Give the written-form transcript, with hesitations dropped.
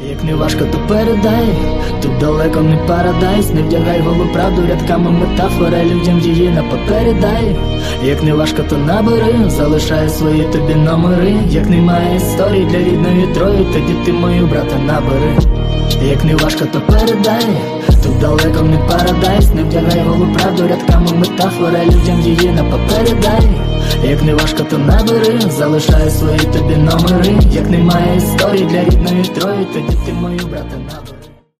Як не важко, то передай, тут далеко не парадайс. Не вдягай голу правду рядками метафори, людям її на папері дай. Як не важко, то набери, залишай свої тобі номери. Як немає історії для рідної Трої, тоді ти мою брата набери. Як не важко, то передай, тут далеко не парадайс. Не вдягай голу правду рядками метафори, людям її на папері дай. Як не важко, то набери, залишай свої тобі номери. Як немає історії для рідної Трої, тоді ти мою брата набери.